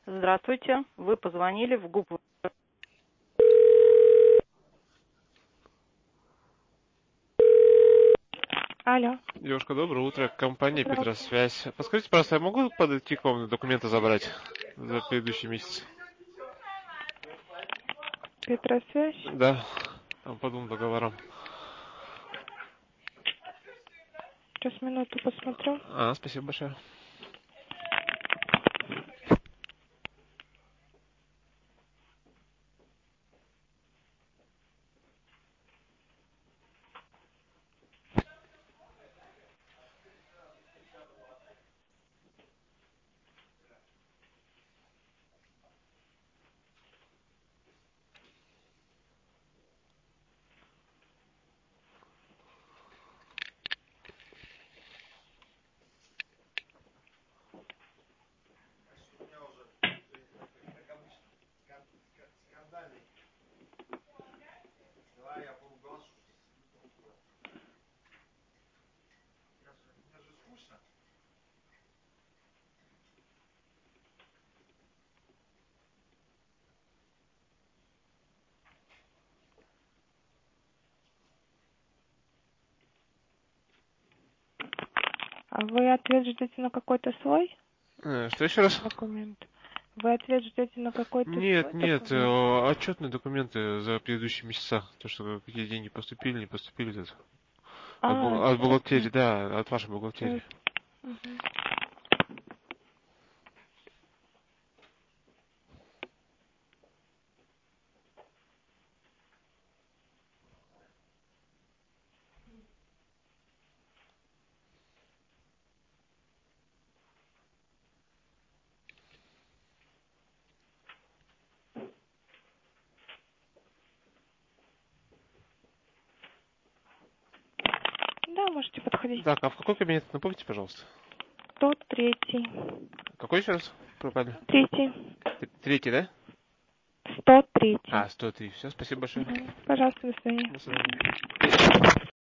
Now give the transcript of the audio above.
Здравствуйте, вы позвонили в ГУП. Алло. Девушка, доброе утро. Компания Здравствуйте. Петросвязь. Подскажите, пожалуйста, я могу подойти к вам документы забрать за предыдущий месяц? Петросвязь. Да, там по двум договорам. Сейчас минуту посмотрю. Спасибо большое. А вы ответ ждете на какой-то свой Что еще раз? документ? Вы ответ ждете на какой-то Нет, свой нет, документ? отчетные документы за предыдущие месяца. То, что какие деньги поступили, не поступили. Тут. От Отчетный. бухгалтерии, да, от вашей бухгалтерии. Мгм. Да, можете подходить. Так, а в какой кабинет? Напомните, пожалуйста. 103. Какой еще раз? Пропали. 3. Третий, да? 103. 103. Все, спасибо большое. Пожалуйста, до свидания. До свидания.